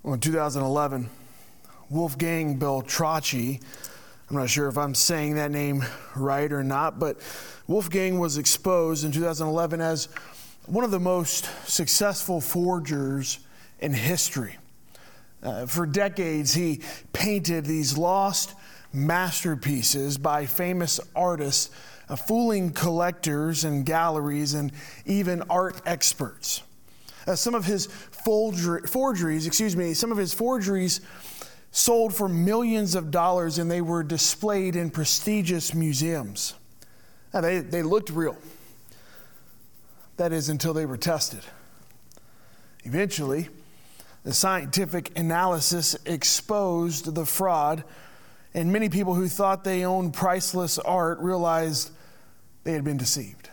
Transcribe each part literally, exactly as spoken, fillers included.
Well, in two thousand eleven, Wolfgang Beltracchi, I'm not sure if I'm saying that name right or not, but Wolfgang was exposed in two thousand eleven as one of the most successful forgers in history. Uh, for decades, he painted these lost masterpieces by famous artists, uh, fooling collectors and galleries and even art experts. Uh, some of his forger- forgeries, excuse me, some of his forgeries sold for millions of dollars, and they were displayed in prestigious museums. Now, they, they looked real. That is, until they were tested. Eventually, the scientific analysis exposed the fraud, and many people who thought they owned priceless art realized they had been deceived.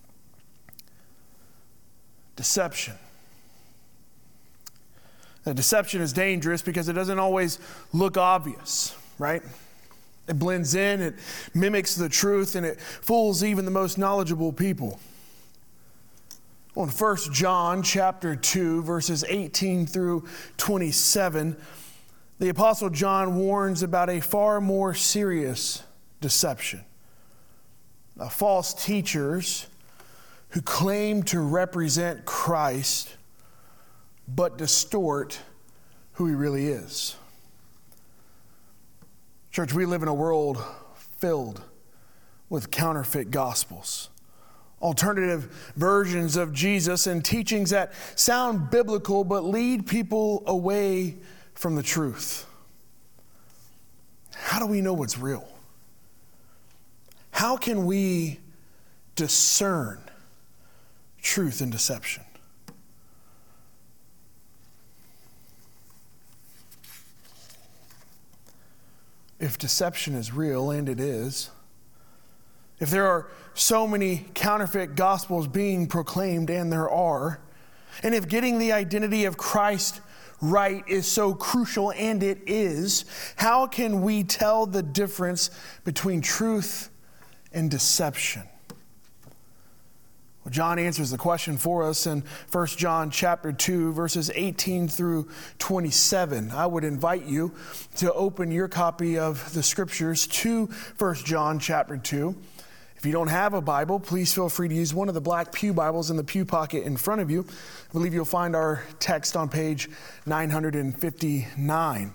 Deception. Now, deception is dangerous because it doesn't always look obvious, right? It blends in, it mimics the truth, and it fools even the most knowledgeable people. Well, in First John chapter two, verses eighteen through twenty-seven, the Apostle John warns about a far more serious deception. Now, false teachers who claim to represent Christ but distort who he really is. Church, we live in a world filled with counterfeit gospels, alternative versions of Jesus, and teachings that sound biblical but lead people away from the truth. How do we know what's real? How can we discern truth and deception? If deception is real, and it is, if there are so many counterfeit gospels being proclaimed, and there are, and if getting the identity of Christ right is so crucial, and it is, how can we tell the difference between truth and deception? Well, John answers the question for us in First John chapter two, verses eighteen through twenty-seven. I would invite you to open your copy of the scriptures to First John chapter two. If you don't have a Bible, please feel free to use one of the black pew Bibles in the pew pocket in front of you. I believe you'll find our text on page nine fifty-nine.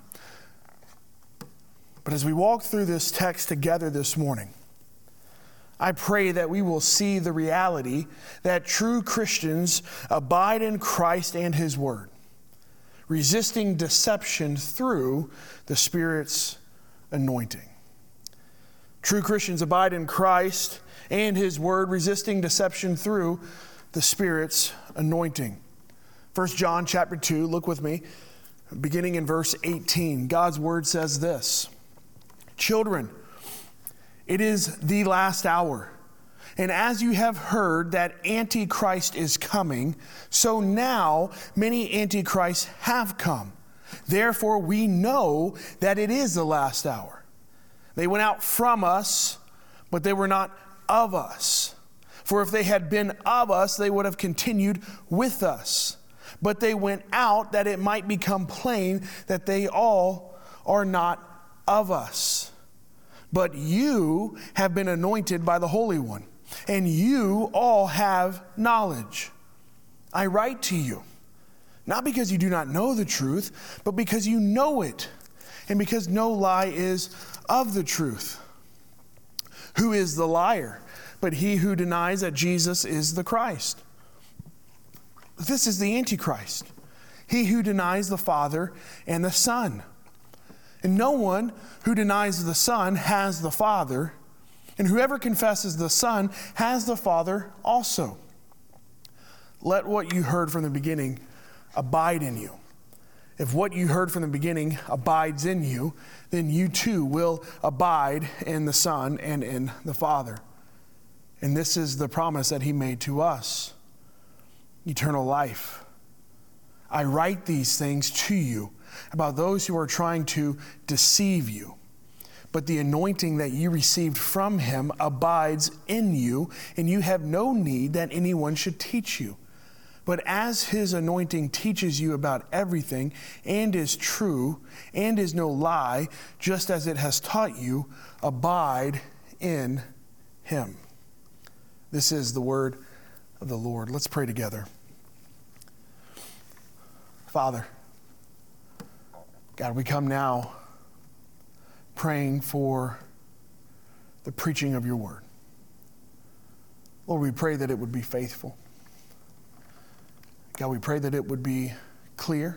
But as we walk through this text together this morning, I pray that we will see the reality that true Christians abide in Christ and His Word, resisting deception through the Spirit's anointing. True Christians abide in Christ and His Word, resisting deception through the Spirit's anointing. First John chapter two, look with me, beginning in verse eighteen. God's Word says this: "Children, it is the last hour. And as you have heard that Antichrist is coming, so now many Antichrists have come. Therefore we know that it is the last hour. They went out from us, but they were not of us. For if they had been of us, they would have continued with us. But they went out that it might become plain that they all are not of us. But you have been anointed by the Holy One, and you all have knowledge. I write to you, not because you do not know the truth, but because you know it, and because no lie is of the truth. Who is the liar but he who denies that Jesus is the Christ? This is the Antichrist, he who denies the Father and the Son. And no one who denies the Son has the Father, and whoever confesses the Son has the Father also. Let what you heard from the beginning abide in you. If what you heard from the beginning abides in you, then you too will abide in the Son and in the Father. And this is the promise that He made to us: eternal life. I write these things to you about those who are trying to deceive you. But the anointing that you received from Him abides in you, and you have no need that anyone should teach you. But as his anointing teaches you about everything and is true and is no lie, just as it has taught you, abide in him. This is the word of the Lord. Let's pray together. Father, God, we come now praying for the preaching of your word. Lord, we pray that it would be faithful. God, we pray that it would be clear,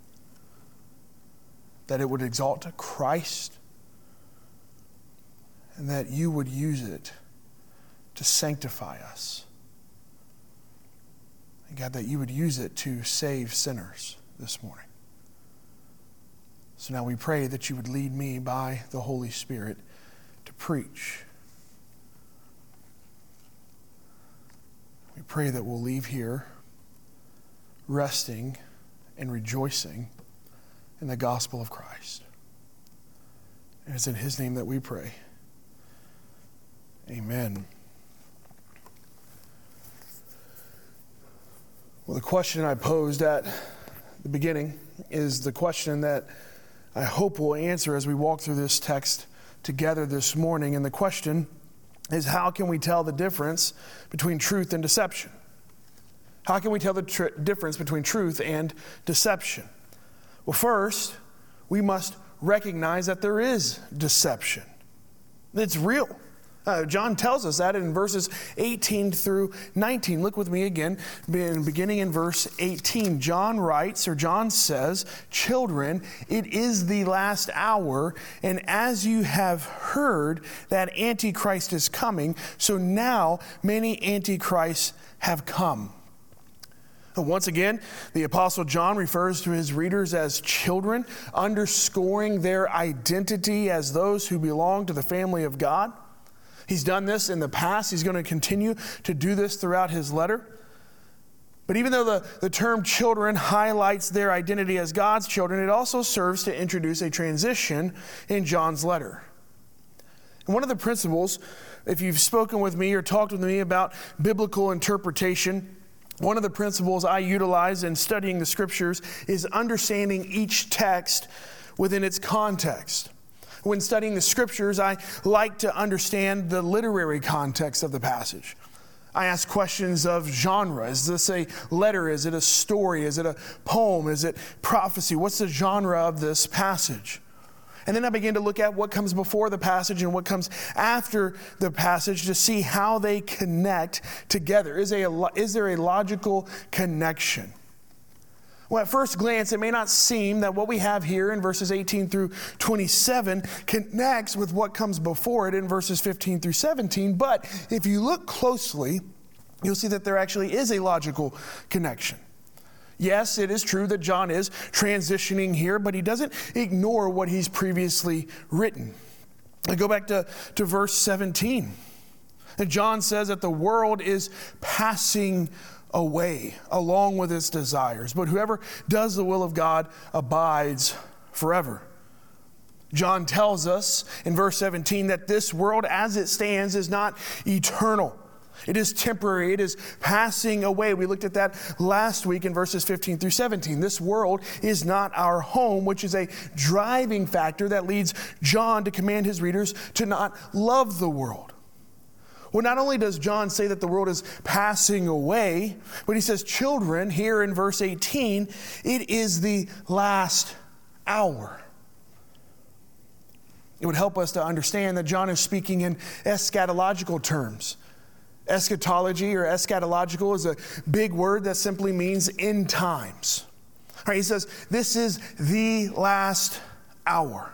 that it would exalt Christ, and that you would use it to sanctify us. And God, that you would use it to save sinners this morning. So now we pray that you would lead me by the Holy Spirit to preach. We pray that we'll leave here resting and rejoicing in the gospel of Christ. And it's in his name that we pray. Amen. Well, the question I posed at the beginning is the question that I hope we'll answer as we walk through this text together this morning. And the question is, how can we tell the difference between truth and deception? How can we tell the tr- difference between truth and deception? Well, first, we must recognize that there is deception. It's real. Uh, John tells us that in verses eighteen through nineteen. Look with me again, beginning in verse eighteen. John writes, or John says, "Children, it is the last hour, and as you have heard that Antichrist is coming, so now many Antichrists have come." Once again, the Apostle John refers to his readers as children, underscoring their identity as those who belong to the family of God. He's done this in the past. He's going to continue to do this throughout his letter. But even though the, the term children highlights their identity as God's children, it also serves to introduce a transition in John's letter. And one of the principles, if you've spoken with me or talked with me about biblical interpretation, one of the principles I utilize in studying the scriptures is understanding each text within its context. When studying the scriptures, I like to understand the literary context of the passage. I ask questions of genre. Is this a letter? Is it a story? Is it a poem? Is it prophecy? What's the genre of this passage? And then I begin to look at what comes before the passage and what comes after the passage to see how they connect together. Is, a, is there a logical connection? Well, at first glance, it may not seem that what we have here in verses eighteen through twenty-seven connects with what comes before it in verses fifteen through seventeen. But if you look closely, you'll see that there actually is a logical connection. Yes, it is true that John is transitioning here, but he doesn't ignore what he's previously written. I go back to, to verse seventeen. And John says that the world is passing away along with its desires, but whoever does the will of God abides forever. John tells us in verse seventeen that this world as it stands is not eternal. It is temporary. It is passing away. We looked at that last week in verses fifteen through seventeen. This world is not our home, which is a driving factor that leads John to command his readers to not love the world. Well, not only does John say that the world is passing away, but he says, children, here in verse eighteen, it is the last hour. It would help us to understand that John is speaking in eschatological terms. Eschatology or eschatological is a big word that simply means end times. All right, he says, this is the last hour.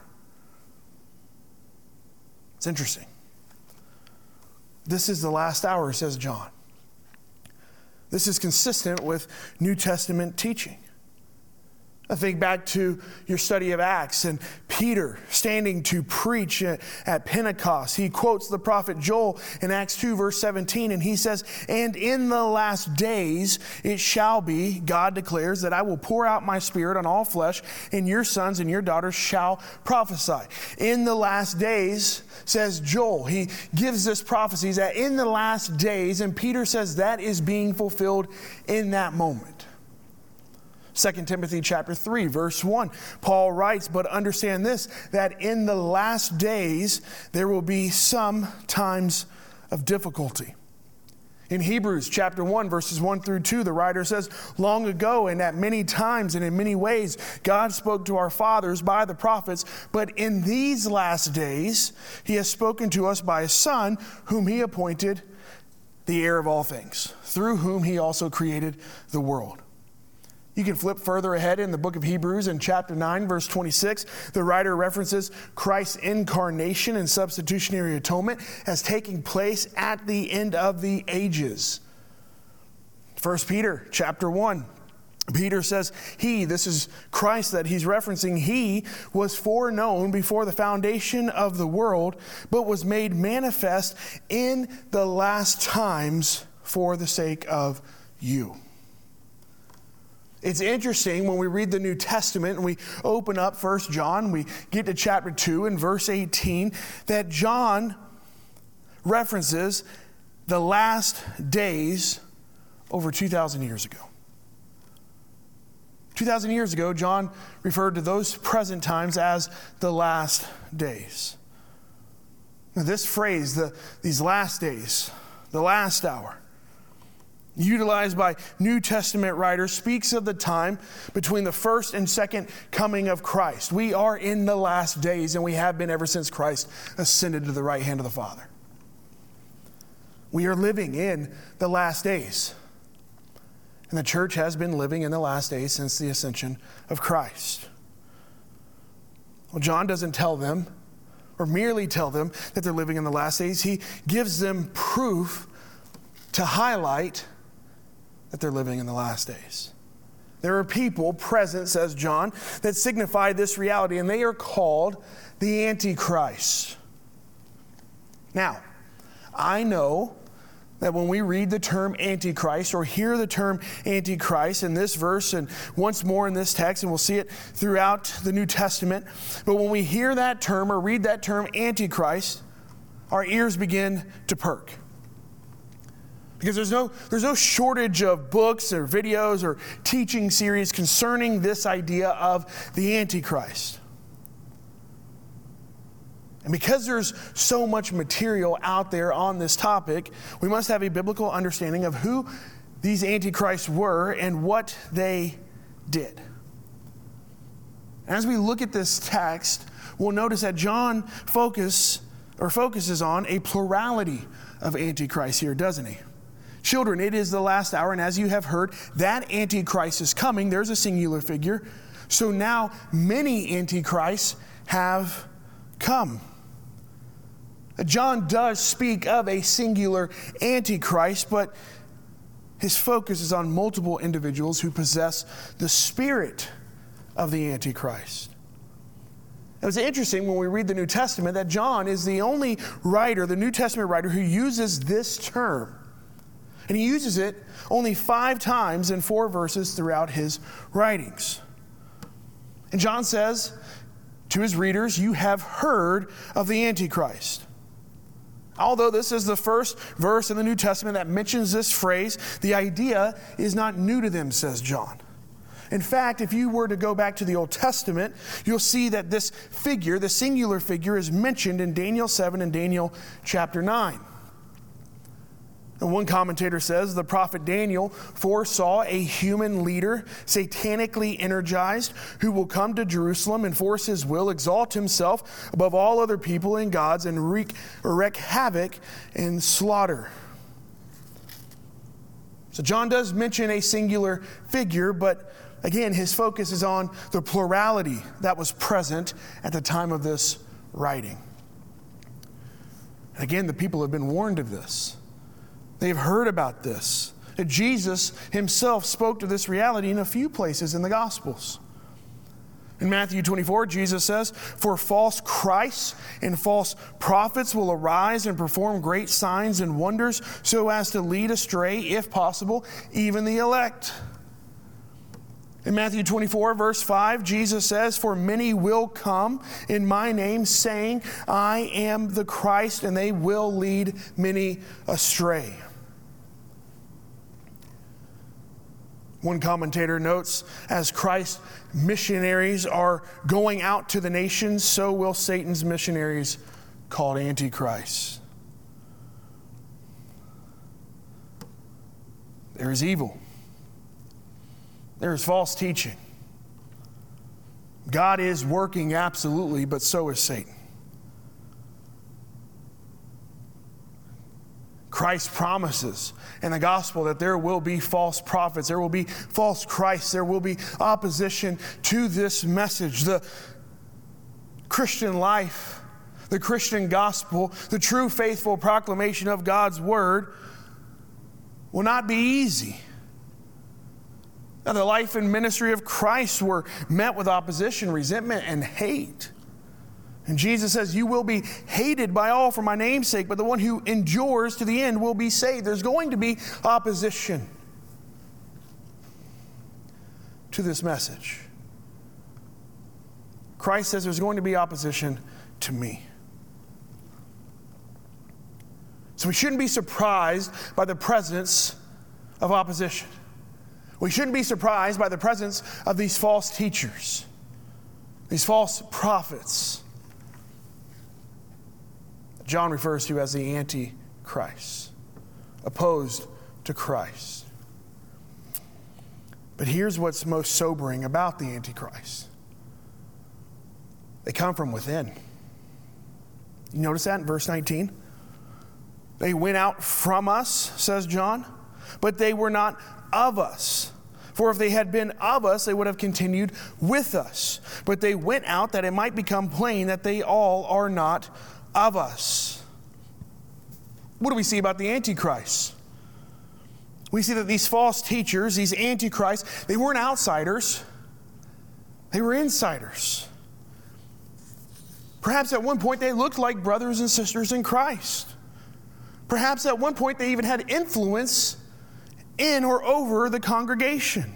It's interesting. This is the last hour, says John. This is consistent with New Testament teaching. I think back to your study of Acts, and Peter standing to preach at Pentecost. He quotes the prophet Joel in Acts two, verse seventeen, and he says, "And in the last days it shall be, God declares, that I will pour out my spirit on all flesh, and your sons and your daughters shall prophesy." In the last days, says Joel. He gives this prophecy that in the last days, and Peter says that is being fulfilled in that moment. Second Timothy chapter three, verse one, Paul writes, "But understand this, that in the last days there will be some times of difficulty." In Hebrews chapter one, verses one through two, the writer says, "Long ago and at many times and in many ways, God spoke to our fathers by the prophets, but in these last days he has spoken to us by his Son, whom he appointed the heir of all things, through whom he also created the world." You can flip further ahead in the book of Hebrews in chapter nine, verse twenty-six. The writer references Christ's incarnation and substitutionary atonement as taking place at the end of the ages. First Peter chapter one, Peter says, "He," this is Christ that he's referencing, "He was foreknown before the foundation of the world, but was made manifest in the last times for the sake of you." It's interesting when we read the New Testament and we open up First John, we get to chapter two and verse eighteen, that John references the last days over two thousand years ago. two thousand years ago, John referred to those present times as the last days. Now, this phrase, the, these last days, the last hour, utilized by New Testament writers, speaks of the time between the first and second coming of Christ. We are in the last days, and we have been ever since Christ ascended to the right hand of the Father. We are living in the last days. And the church has been living in the last days since the ascension of Christ. Well, John doesn't tell them, or merely tell them that they're living in the last days. He gives them proof to highlight that they're living in the last days. There are people present, says John, that signify this reality, and they are called the Antichrist. Now, I know that when we read the term Antichrist or hear the term Antichrist in this verse and once more in this text, and we'll see it throughout the New Testament, but when we hear that term or read that term Antichrist, our ears begin to perk. Because there's no, there's no shortage of books or videos or teaching series concerning this idea of the Antichrist. And because there's so much material out there on this topic, we must have a biblical understanding of who these Antichrists were and what they did. As we look at this text, we'll notice that John focus, or focuses on a plurality of Antichrists here, doesn't he? Children, it is the last hour, and as you have heard, that Antichrist is coming. There's a singular figure. So now many Antichrists have come. John does speak of a singular Antichrist, but his focus is on multiple individuals who possess the spirit of the Antichrist. It was interesting when we read the New Testament that John is the only writer, the New Testament writer, who uses this term. And he uses it only five times in four verses throughout his writings. And John says to his readers, "You have heard of the Antichrist." Although this is the first verse in the New Testament that mentions this phrase, the idea is not new to them, says John. In fact, if you were to go back to the Old Testament, you'll see that this figure, the singular figure, is mentioned in Daniel seven and Daniel chapter nine. And one commentator says the prophet Daniel foresaw a human leader, satanically energized, who will come to Jerusalem, enforce his will, exalt himself above all other people and gods, and wreak, wreak havoc and slaughter. So John does mention a singular figure, but again, his focus is on the plurality that was present at the time of this writing. And again, the people have been warned of this. They've heard about this. Jesus himself spoke to this reality in a few places in the Gospels. In Matthew twenty-four, Jesus says, "For false Christs and false prophets will arise and perform great signs and wonders so as to lead astray, if possible, even the elect." In Matthew twenty-four, verse five, Jesus says, "For many will come in my name, saying, 'I am the Christ,' and they will lead many astray." One commentator notes, as Christ's missionaries are going out to the nations, so will Satan's missionaries, called Antichrist. There is evil. There is false teaching. God is working absolutely, but so is Satan. Christ promises in the gospel that there will be false prophets, there will be false Christs, there will be opposition to this message. The Christian life, the Christian gospel, the true faithful proclamation of God's word will not be easy. Now, the life and ministry of Christ were met with opposition, resentment, and hate. And Jesus says, "You will be hated by all for my name's sake, but the one who endures to the end will be saved." There's going to be opposition to this message. Christ says there's going to be opposition to me. So we shouldn't be surprised by the presence of opposition. We shouldn't be surprised by the presence of these false teachers, these false prophets. John refers to as the Antichrist, opposed to Christ. But here's what's most sobering about the Antichrist. They come from within. You notice that in verse nineteen? They went out from us, says John, but they were not of us. For if they had been of us, they would have continued with us. But they went out that it might become plain that they all are not of us. What do we see about the Antichrist? We see that these false teachers, these Antichrists, they weren't outsiders. They were insiders. Perhaps at one point they looked like brothers and sisters in Christ. Perhaps at one point they even had influence in or over the congregation.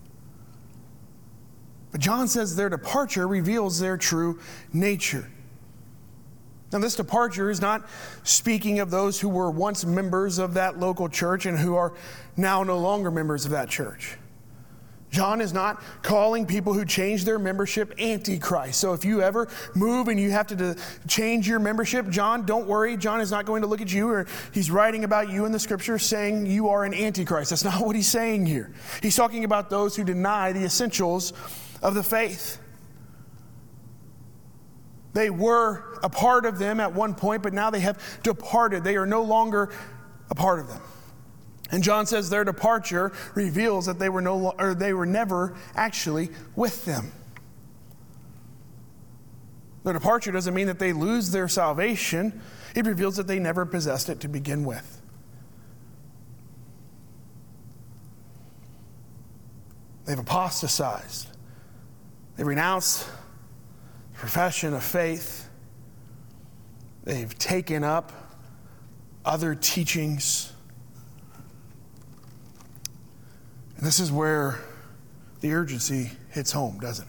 But John says their departure reveals their true nature. Now, this departure is not speaking of those who were once members of that local church and who are now no longer members of that church. John is not calling people who change their membership Antichrist. So if you ever move and you have to change your membership, John, don't worry. John is not going to look at you, or he's writing about you in the scripture saying you are an Antichrist. That's not what he's saying here. He's talking about those who deny the essentials of the faith. They were a part of them at one point, but now they have departed. They are no longer a part of them. And John says their departure reveals that they were no or they were never actually with them. Their departure doesn't mean that they lose their salvation. It reveals that they never possessed it to begin with. They've apostatized. They renounced the profession of faith. They've taken up other teachings. And this is where the urgency hits home, doesn't it?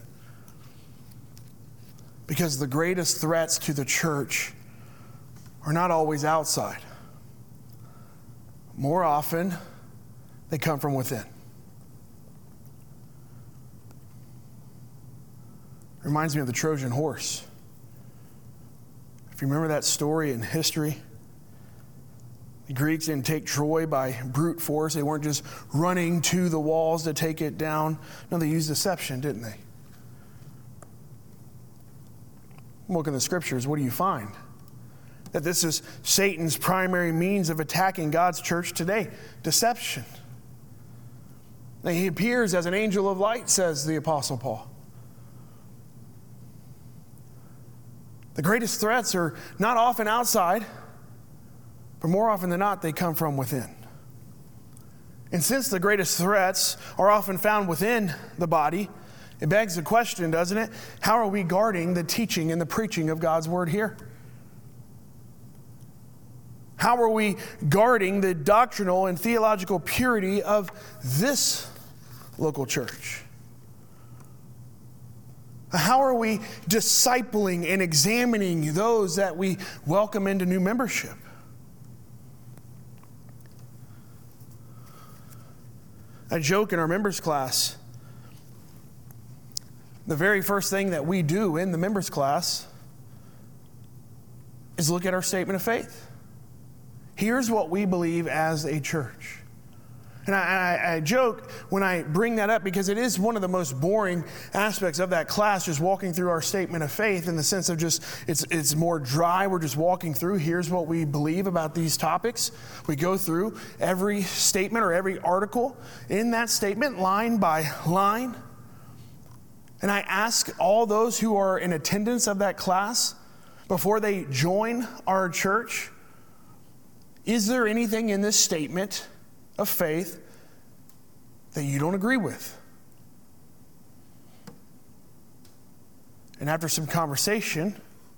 Because the greatest threats to the church are not always outside. More often, they come from within. Reminds me of the Trojan horse. If you remember that story in history, the Greeks didn't take Troy by brute force. They weren't just running to the walls to take it down. No, they used deception, didn't they? Look in the scriptures, what do you find? That this is Satan's primary means of attacking God's church today. Deception. Now, he appears as an angel of light, says the Apostle Paul. The greatest threats are not often outside, but more often than not, they come from within. And since the greatest threats are often found within the body, It begs the question, doesn't it? How are we guarding the teaching and the preaching of God's word here? How are we guarding the doctrinal and theological purity of this local church? How are we discipling and examining those that we welcome into new membership? I joke in our members class, the very first thing that we do in the members class is look at our statement of faith. Here's what we believe as a church. And I, I, I joke when I bring that up because it is one of the most boring aspects of that class, just walking through our statement of faith, in the sense of just, it's, it's more dry. We're just walking through, here's what we believe about these topics. We go through every statement or every article in that statement, line by line. And I ask all those who are in attendance of that class, before they join our church, is there anything in this statement of faith that you don't agree with? And after some conversation,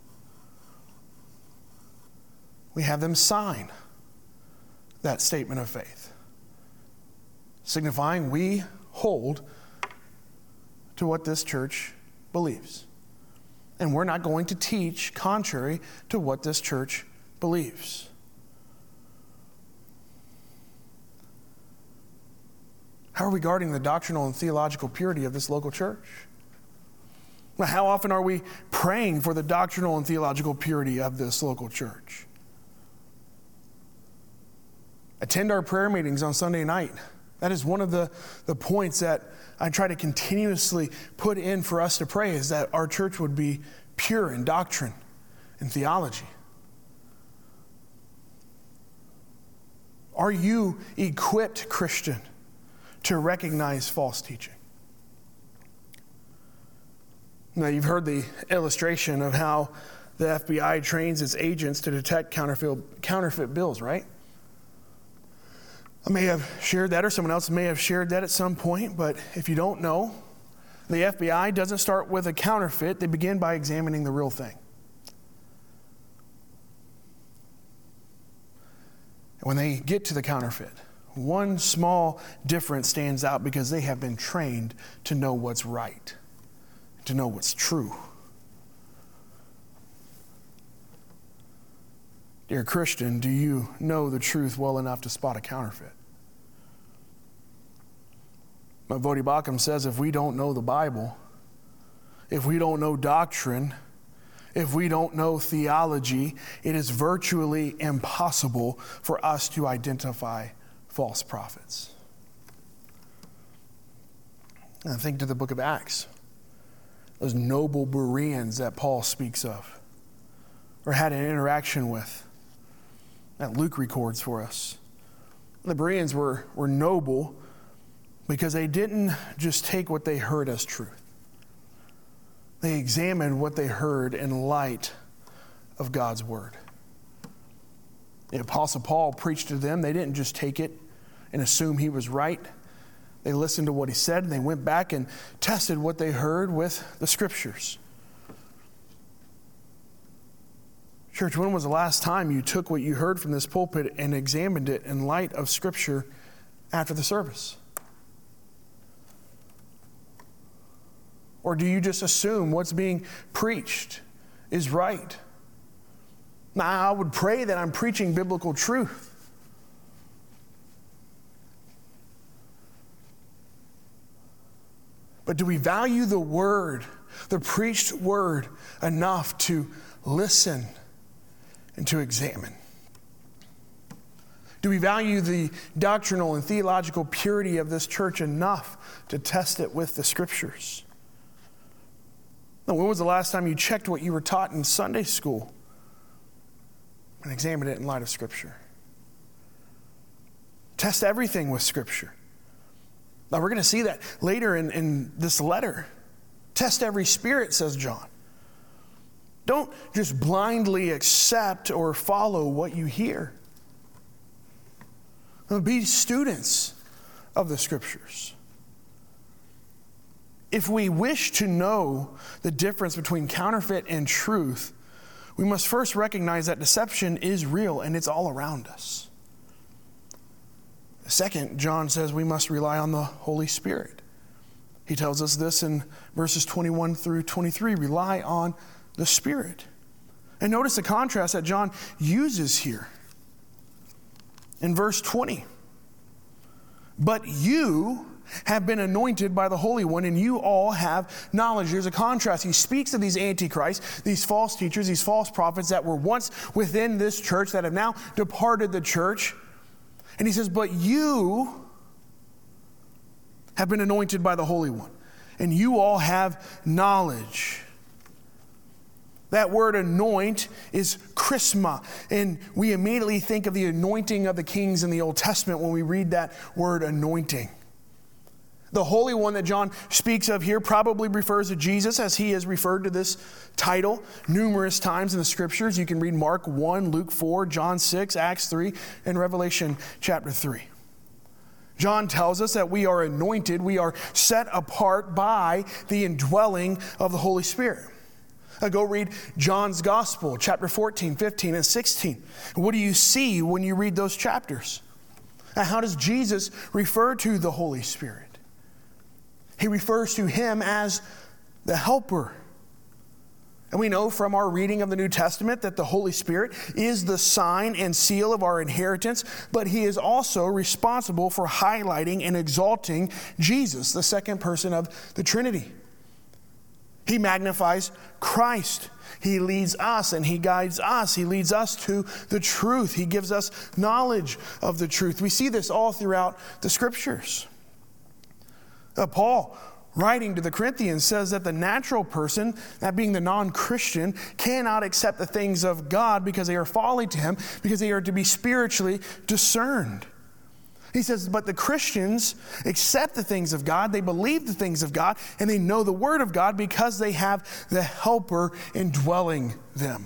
we have them sign that statement of faith, signifying we hold to what this church believes. And we're not going to teach contrary to what this church believes. How are we guarding the doctrinal and theological purity of this local church? Well, how often are we praying for the doctrinal and theological purity of this local church? Attend our prayer meetings on Sunday night. That is one of the, the points that I try to continuously put in for us to pray, is that our church would be pure in doctrine and theology. Are you equipped, Christian, to recognize false teaching? Now, you've heard the illustration of how the F B I trains its agents to detect counterfeit, counterfeit bills, right? I may have shared that, or someone else may have shared that at some point, but if you don't know, the F B I doesn't start with a counterfeit. They begin by examining the real thing. And when they get to the counterfeit, one small difference stands out because they have been trained to know what's right, to know what's true. Dear Christian, do you know the truth well enough to spot a counterfeit? Voddie Baucham says if we don't know the Bible, if we don't know doctrine, if we don't know theology, it is virtually impossible for us to identify false prophets. And I think to the book of Acts, those noble Bereans that Paul speaks of, or had an interaction with, that Luke records for us. The Bereans were, were noble because they didn't just take what they heard as truth. They examined what they heard in light of God's word. The Apostle Paul preached to them. They didn't just take it and assume he was right. They listened to what he said, and they went back and tested what they heard with the scriptures. Church, when was the last time you took what you heard from this pulpit and examined it in light of Scripture after the service? Or do you just assume what's being preached is right? Now, I would pray that I'm preaching biblical truth. But do we value the word, the preached word, enough to listen and to examine? Do we value the doctrinal and theological purity of this church enough to test it with the scriptures? Now, when was the last time you checked what you were taught in Sunday school and examined it in light of Scripture? Test everything with Scripture. Now, we're going to see that later in, in this letter. Test every spirit, says John. Don't just blindly accept or follow what you hear. Be students of the Scriptures. if we wish to know the difference between counterfeit and truth, we must first recognize that deception is real and it's all around us. Second, John says we must rely on the Holy Spirit. He tells us this in verses twenty-one through twenty-three, rely on the Spirit. And notice the contrast that John uses here. In verse twenty, but you have been anointed by the Holy One, and you all have knowledge. There's a contrast. He speaks of these antichrists, these false teachers, these false prophets that were once within this church that have now departed the church. And he says, but you have been anointed by the Holy One, and you all have knowledge. That word anoint is chrisma, and we immediately think of the anointing of the kings in the Old Testament when we read that word anointing. The Holy One that John speaks of here probably refers to Jesus, as he has referred to this title numerous times in the Scriptures. You can read Mark one, Luke four, John six, Acts three, and Revelation chapter three. John tells us that we are anointed, we are set apart by the indwelling of the Holy Spirit. Uh, go read John's Gospel, chapter fourteen, fifteen, and sixteen. What do you see when you read those chapters? Now, how does Jesus refer to the Holy Spirit? He refers to him as the helper. And we know from our reading of the New Testament that the Holy Spirit is the sign and seal of our inheritance, but he is also responsible for highlighting and exalting Jesus, the second person of the Trinity. He magnifies Christ. He leads us and he guides us. He leads us to the truth. He gives us knowledge of the truth. We see this all throughout the Scriptures. Uh, Paul, writing to the Corinthians, says that the natural person, that being the non-Christian, cannot accept the things of God because they are folly to him, because they are to be spiritually discerned. He says, but the Christians accept the things of God, they believe the things of God, and they know the Word of God because they have the helper indwelling them.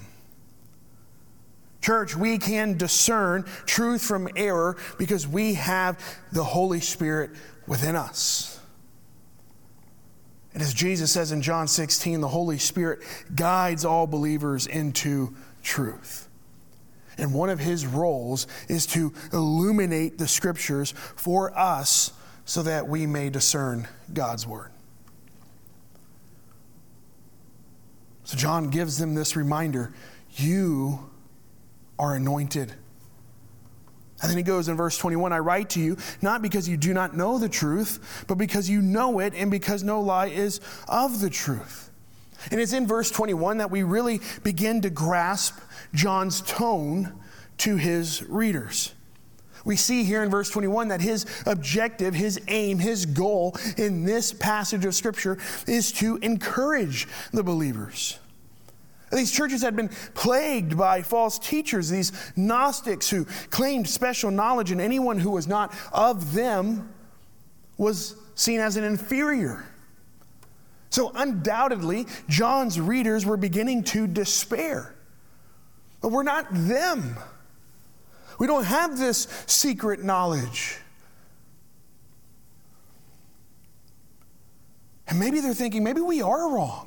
Church, we can discern truth from error because we have the Holy Spirit within us. And as Jesus says in John sixteen, the Holy Spirit guides all believers into truth. And one of his roles is to illuminate the Scriptures for us so that we may discern God's Word. So John gives them this reminder, you are anointed. And then he goes in verse twenty-one, I write to you, not because you do not know the truth, but because you know it and because no lie is of the truth. And it's in verse twenty-one that we really begin to grasp John's tone to his readers. We see here in verse twenty-one that his objective, his aim, his goal in this passage of Scripture is to encourage the believers. These churches had been plagued by false teachers, these Gnostics who claimed special knowledge, and anyone who was not of them was seen as an inferior. So undoubtedly, John's readers were beginning to despair. But we're not them. We don't have this secret knowledge. And maybe they're thinking, maybe we are wrong.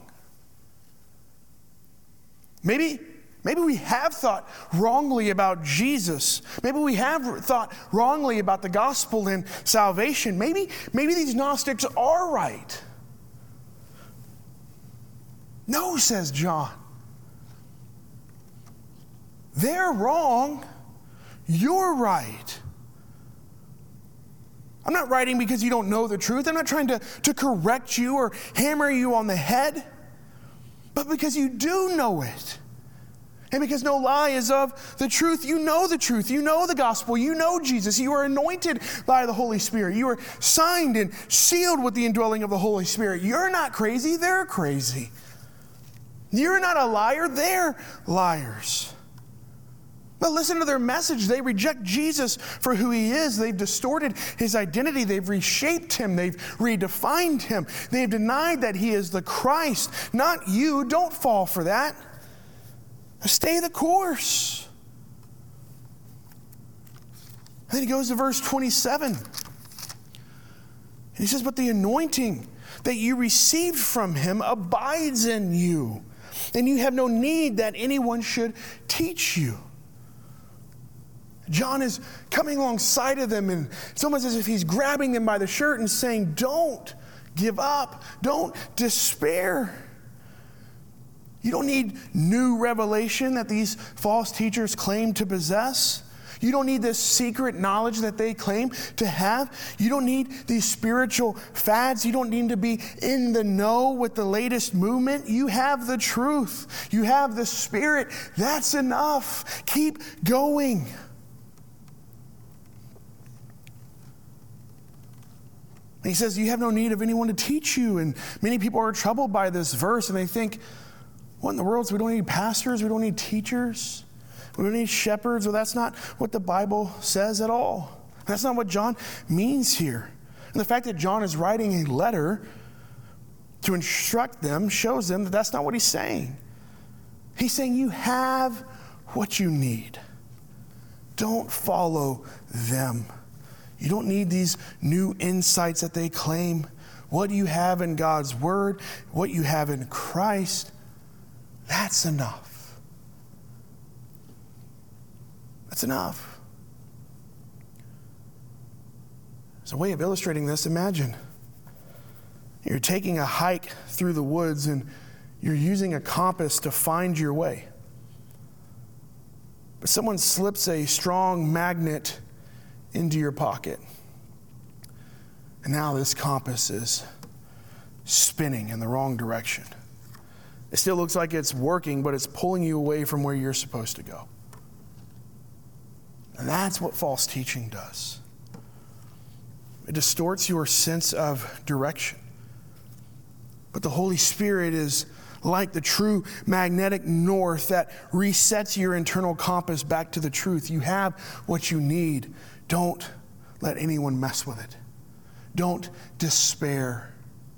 Maybe, maybe we have thought wrongly about Jesus. Maybe we have thought wrongly about the gospel and salvation. Maybe, maybe these Gnostics are right. No, says John. They're wrong. You're right. I'm not writing because you don't know the truth. I'm not trying to, to correct you or hammer you on the head. But because you do know it. And because no lie is of the truth. You know the truth. You know the gospel. You know Jesus. You are anointed by the Holy Spirit. You are signed and sealed with the indwelling of the Holy Spirit. You're not crazy. They're crazy. You're not a liar. They're liars. But listen to their message. They reject Jesus for who he is. They've distorted his identity. They've reshaped him. They've redefined him. They've denied that he is the Christ, not you. Don't fall for that. Stay the course. And then he goes to verse twenty-seven. And he says, but the anointing that you received from him abides in you, and you have no need that anyone should teach you. John is coming alongside of them, and it's almost as if he's grabbing them by the shirt and saying, don't give up. Don't despair. You don't need new revelation that these false teachers claim to possess. You don't need this secret knowledge that they claim to have. You don't need these spiritual fads. You don't need to be in the know with the latest movement. You have the truth. You have the Spirit. That's enough. Keep going. And he says, you have no need of anyone to teach you. And many people are troubled by this verse, and they think, what in the world? So we don't need pastors? We don't need teachers? We don't need shepherds? Well, that's not what the Bible says at all. That's not what John means here. And the fact that John is writing a letter to instruct them shows them that that's not what he's saying. He's saying you have what you need. Don't follow them. You don't need these new insights that they claim. What you have in God's Word, what you have in Christ, that's enough. That's enough. As a way of illustrating this, imagine you're taking a hike through the woods and you're using a compass to find your way. But someone slips a strong magnet into your pocket. And now this compass is spinning in the wrong direction. It still looks like it's working, but it's pulling you away from where you're supposed to go. And that's what false teaching does. It distorts your sense of direction. But the Holy Spirit is like the true magnetic north that resets your internal compass back to the truth. You have what you need. Don't let anyone mess with it. Don't despair.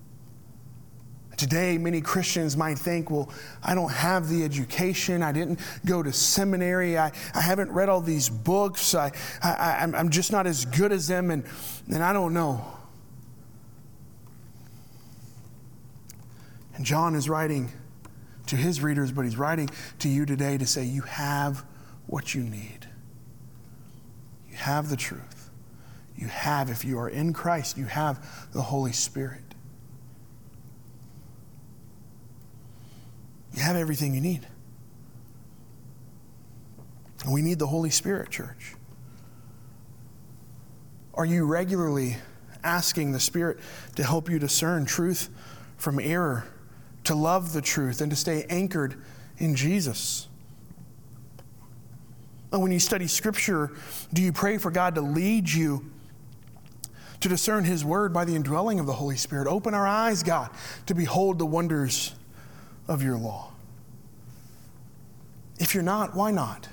Today, many Christians might think, well, I don't have the education. I didn't go to seminary. I, I haven't read all these books. I, I, I'm, I'm just not as good as them, and, and I don't know. And John is writing to his readers, but he's writing to you today to say, you have what you need. You have the truth. You have, if you are in Christ, you have the Holy Spirit. You have everything you need. And we need the Holy Spirit, church. Are you regularly asking the Spirit to help you discern truth from error, to love the truth, and to stay anchored in Jesus? And when you study Scripture, do you pray for God to lead you to discern His Word by the indwelling of the Holy Spirit? Open our eyes, God, to behold the wonders of your law. If you're not, why not?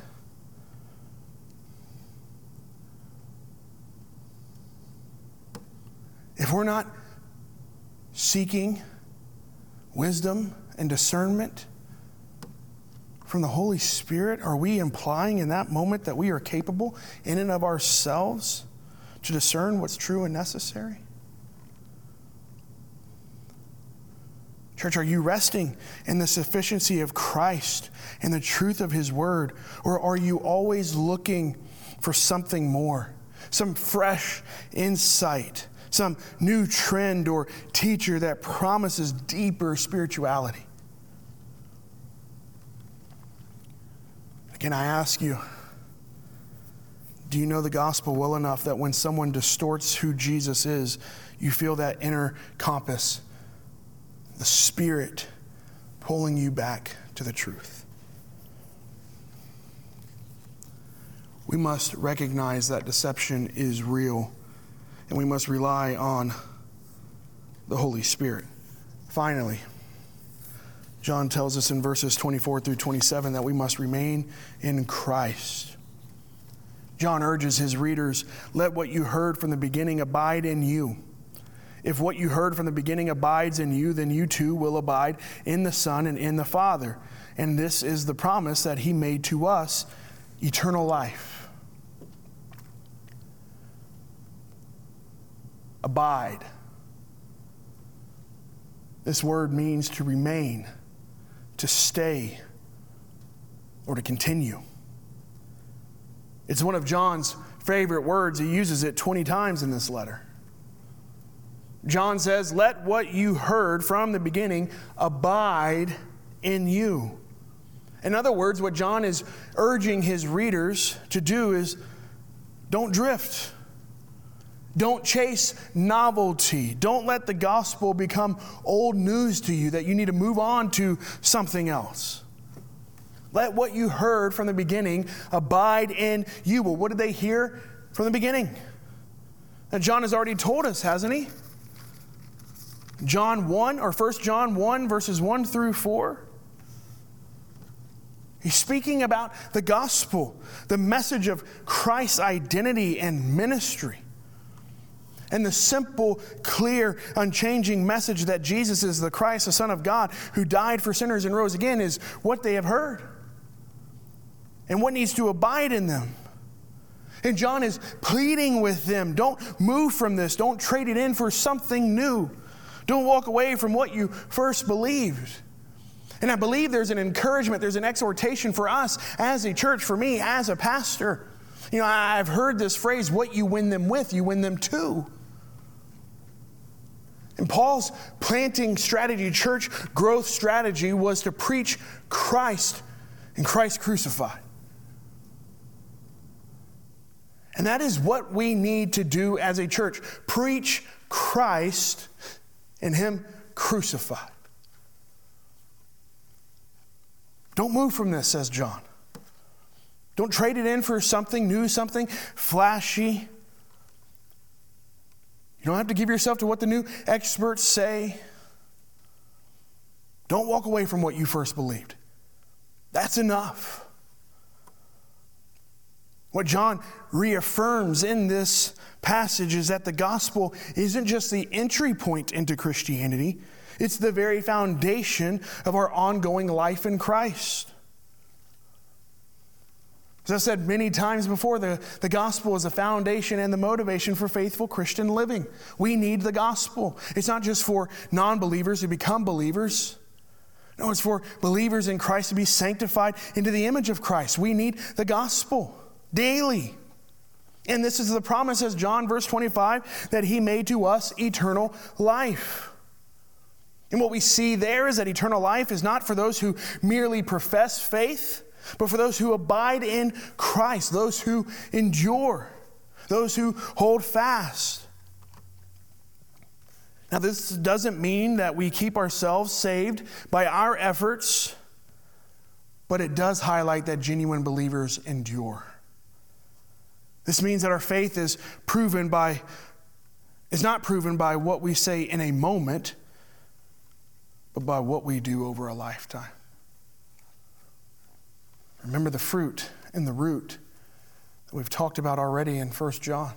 If we're not seeking wisdom and discernment from the Holy Spirit, are we implying in that moment that we are capable in and of ourselves to discern what's true and necessary? Church, are you resting in the sufficiency of Christ and the truth of His Word? Or are you always looking for something more, some fresh insight, some new trend or teacher that promises deeper spirituality? Again, I ask you, do you know the gospel well enough that when someone distorts who Jesus is, you feel that inner compass, the Spirit pulling you back to the truth? We must recognize that deception is real, and we must rely on the Holy Spirit. Finally, John tells us in verses twenty-four through twenty-seven that we must remain in Christ. John urges his readers, let what you heard from the beginning abide in you. If what you heard from the beginning abides in you, then you too will abide in the Son and in the Father. And this is the promise that He made to us, eternal life. Abide. This word means to remain, to stay, or to continue. It's one of John's favorite words. He uses it twenty times in this letter. John says, "Let what you heard from the beginning abide in you." In other words, what John is urging his readers to do is don't drift. Don't chase novelty. Don't let the gospel become old news to you that you need to move on to something else. Let what you heard from the beginning abide in you. Well, what did they hear from the beginning? And John has already told us, hasn't he? John one, or First John one, verses one through four. He's speaking about the gospel, the message of Christ's identity and ministry. And the simple, clear, unchanging message that Jesus is the Christ, the Son of God, who died for sinners and rose again, is what they have heard. And what needs to abide in them. And John is pleading with them, don't move from this. Don't trade it in for something new. Don't walk away from what you first believed. And I believe there's an encouragement, there's an exhortation for us as a church, for me as a pastor. You know, I've heard this phrase, what you win them with, you win them to. And Paul's planting strategy, church growth strategy, was to preach Christ and Christ crucified. And that is what we need to do as a church. Preach Christ and Him crucified. Don't move from this, says John. Don't trade it in for something new, something flashy. You don't have to give yourself to what the new experts say. Don't walk away from what you first believed. That's enough. What John reaffirms in this passage is that the gospel isn't just the entry point into Christianity, it's the very foundation of our ongoing life in Christ. As I've said many times before, the, the gospel is the foundation and the motivation for faithful Christian living. We need the gospel. It's not just for non-believers to become believers. No, it's for believers in Christ to be sanctified into the image of Christ. We need the gospel daily. And this is the promise, as John verse twenty-five, that He made to us eternal life. And what we see there is that eternal life is not for those who merely profess faith, but for those who abide in Christ, those who endure, those who hold fast. Now, this doesn't mean that we keep ourselves saved by our efforts, but it does highlight that genuine believers endure. This means that our faith is proven by, is not proven by what we say in a moment, but by what we do over a lifetime. Remember the fruit and the root that we've talked about already in First John.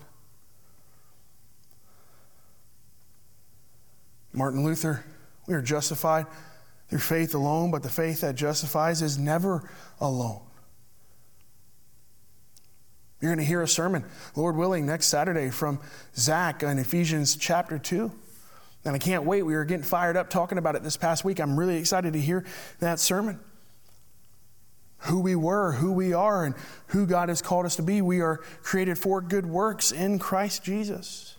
Martin Luther, we are justified through faith alone, but the faith that justifies is never alone. You're going to hear a sermon, Lord willing, next Saturday from Zach in Ephesians chapter two. And I can't wait. We were getting fired up talking about it this past week. I'm really excited to hear that sermon. Who we were, who we are, and who God has called us to be. We are created for good works in Christ Jesus.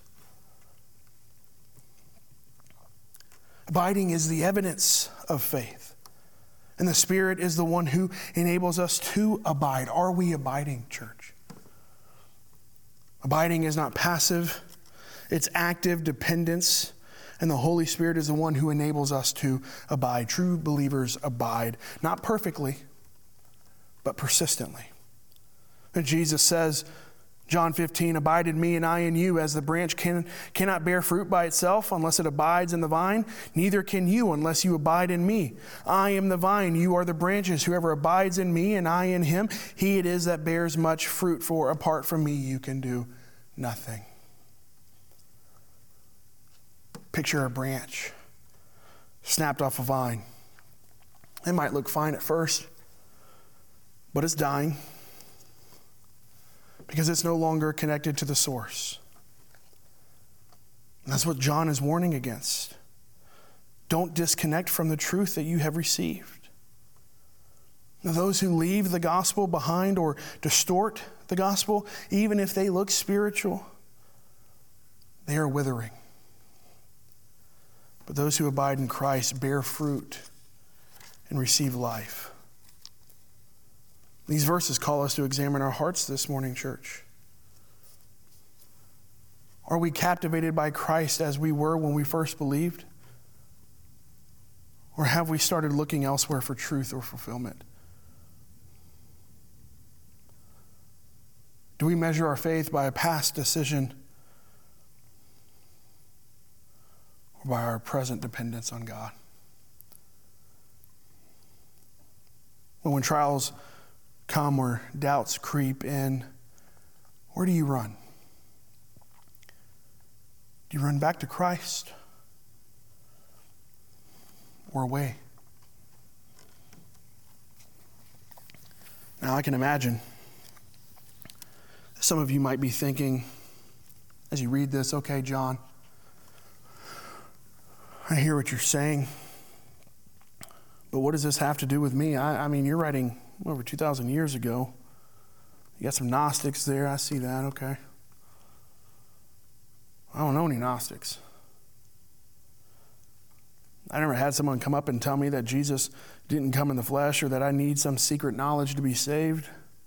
Abiding is the evidence of faith. And the Spirit is the one who enables us to abide. Are we abiding, church? Abiding is not passive. It's active dependence. And the Holy Spirit is the one who enables us to abide. True believers abide, not perfectly, but persistently. And Jesus says, John fifteen, abide in me and I in you, as the branch can, cannot bear fruit by itself unless it abides in the vine, neither can you unless you abide in me. I am the vine, you are the branches. Whoever abides in me and I in him, he it is that bears much fruit, for apart from me you can do nothing. Picture a branch snapped off a vine. It might look fine at first, but it's dying because it's no longer connected to the source. And that's what John is warning against. Don't disconnect from the truth that you have received. Now, those who leave the gospel behind or distort the gospel, even if they look spiritual, they are withering. But those who abide in Christ bear fruit and receive life. These verses call us to examine our hearts this morning, church. Are we captivated by Christ as we were when we first believed? Or have we started looking elsewhere for truth or fulfillment? Do we measure our faith by a past decision or by our present dependence on God? But when trials come or doubts creep in, where do you run? Do you run back to Christ or away? Now, I can imagine some of you might be thinking as you read this, okay, John, I hear what you're saying, but what does this have to do with me? I, I mean, you're writing over two thousand years ago. You got some Gnostics there. I see that. Okay. I don't know any Gnostics. I never had someone come up and tell me that Jesus didn't come in the flesh or that I need some secret knowledge to be saved.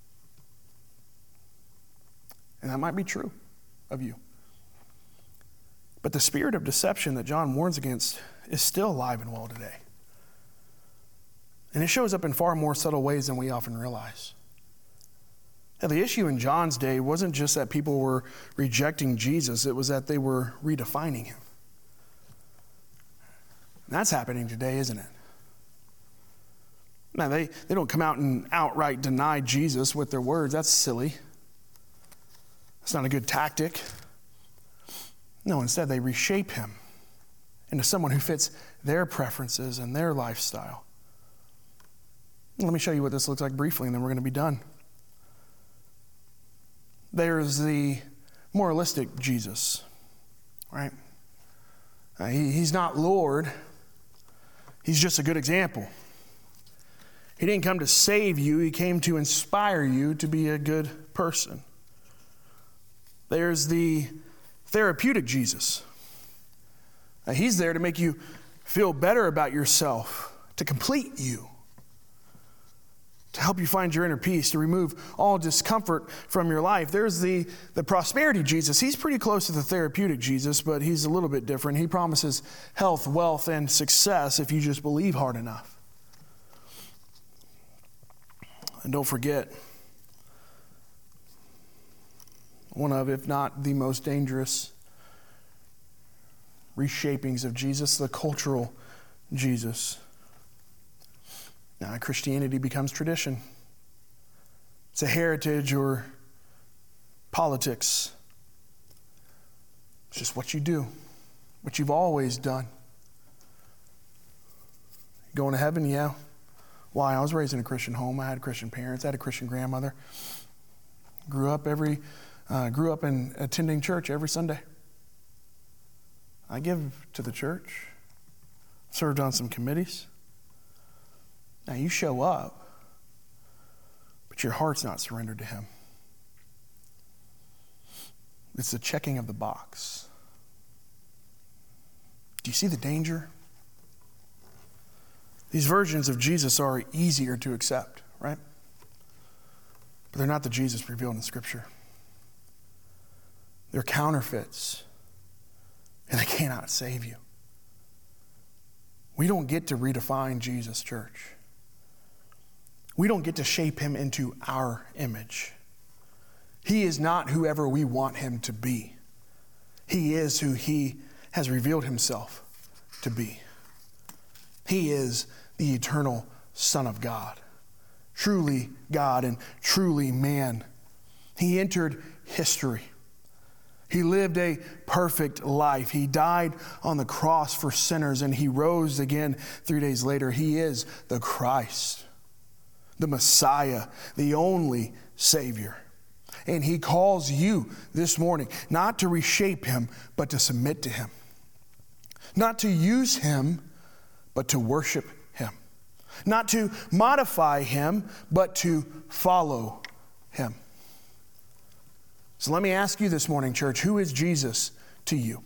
And that might be true of you. But the spirit of deception that John warns against is still alive and well today. And it shows up in far more subtle ways than we often realize. Now, the issue in John's day wasn't just that people were rejecting Jesus, it was that they were redefining him. And that's happening today, isn't it? Now, they, they don't come out and outright deny Jesus with their words. That's silly. That's not a good tactic. No, instead they reshape him into someone who fits their preferences and their lifestyle. Let me show you what this looks like briefly, and then we're going to be done. There's the moralistic Jesus, right? Uh, he, he's not Lord. He's just a good example. He didn't come to save you. He came to inspire you to be a good person. There's the therapeutic Jesus. Uh, he's there to make you feel better about yourself, to complete you, to help you find your inner peace, to remove all discomfort from your life. There's the, the prosperity Jesus. He's pretty close to the therapeutic Jesus, but he's a little bit different. He promises health, wealth, and success if you just believe hard enough. And don't forget, one of, if not the most dangerous reshapings of Jesus, the cultural Jesus. Now, Christianity becomes tradition. It's a heritage or politics. It's just what you do, what you've always done. Going to heaven? Yeah. Why? I was raised in a Christian home. I had Christian parents. I had a Christian grandmother. Grew up every, uh, grew up in attending church every Sunday. I give to the church. Served on some committees. Now, you show up, but your heart's not surrendered to him. It's the checking of the box. Do you see the danger? These versions of Jesus are easier to accept, right? But they're not the Jesus revealed in Scripture. They're counterfeits, and they cannot save you. We don't get to redefine Jesus, church. We don't get to shape him into our image. He is not whoever we want him to be. He is who he has revealed himself to be. He is the eternal Son of God, truly God and truly man. He entered history. He lived a perfect life. He died on the cross for sinners, and he rose again three days later. He is the Christ, the Messiah, the only Savior. And he calls you this morning not to reshape him, but to submit to him. Not to use him, but to worship him. Not to modify him, but to follow him. So let me ask you this morning, church, who is Jesus to you?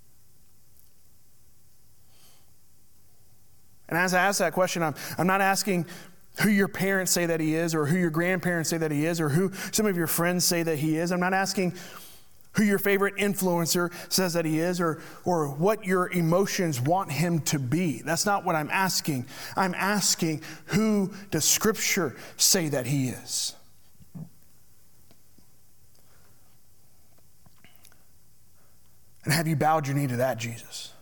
And as I ask that question, I'm, I'm not asking who your parents say that he is, or who your grandparents say that he is, or who some of your friends say that he is. I'm not asking who your favorite influencer says that he is, or, or what your emotions want him to be. That's not what I'm asking. I'm asking, who does Scripture say that he is? And have you bowed your knee to that Jesus?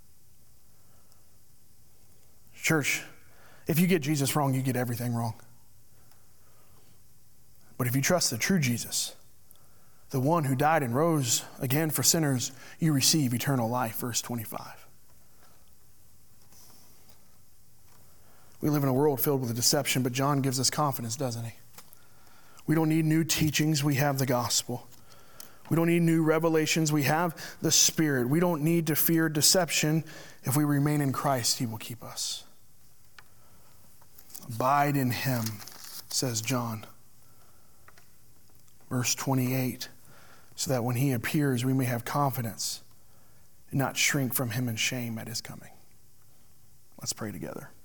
Church, if you get Jesus wrong, you get everything wrong. But if you trust the true Jesus, the one who died and rose again for sinners, you receive eternal life, verse twenty-five. We live in a world filled with deception, but John gives us confidence, doesn't he? We don't need new teachings, we have the gospel. We don't need new revelations, we have the Spirit. We don't need to fear deception. If we remain in Christ, he will keep us. Abide in him, says John. Verse twenty-eight, so that when he appears, we may have confidence and not shrink from him in shame at his coming. Let's pray together.